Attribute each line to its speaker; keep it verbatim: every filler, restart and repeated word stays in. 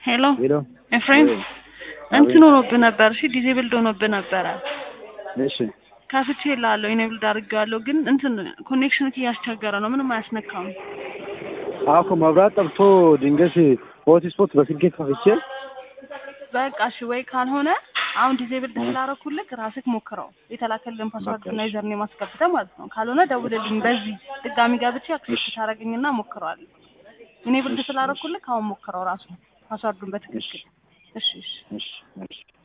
Speaker 1: ሄሎ
Speaker 2: ሄሎ
Speaker 1: ኤፍሬም እንትን ሆኖብህ ነበር። እሺ ዲዜብልድ ሆኖብህ ነበረ።
Speaker 2: እሺ
Speaker 1: ከፍቼ እልሃለሁ ኢኔብልድ አድርጌዋለሁ ግን እንትን ኮኔክሽን እያስቸገረ ነው። ምንም አያስነካም።
Speaker 2: አኮ መብራት ጠፍቶ ድንገት ሆትስፖት በስልኬ ከፍቼ
Speaker 1: በቃ እሺ ወይ ካልሆነ አሁን ዲዜብልድ ስላደረኩልህ ራስህ ሞክረው። የተላከልን ፓስዋርድ እና ዩዘርኔም አስገብተህ ማለት ነው። ካልሆነ ደውልልኝ በዚህ ድጋሚ ገብቼ አክሰስ ታደርገኝና ሞክረዋለሁ። ኢኔብልድ ስላደረኩልህ አሁን ሞክረው ራሱ ፓስዋርዱን በትክክል። እሺ እሺ
Speaker 2: እሺ እሺ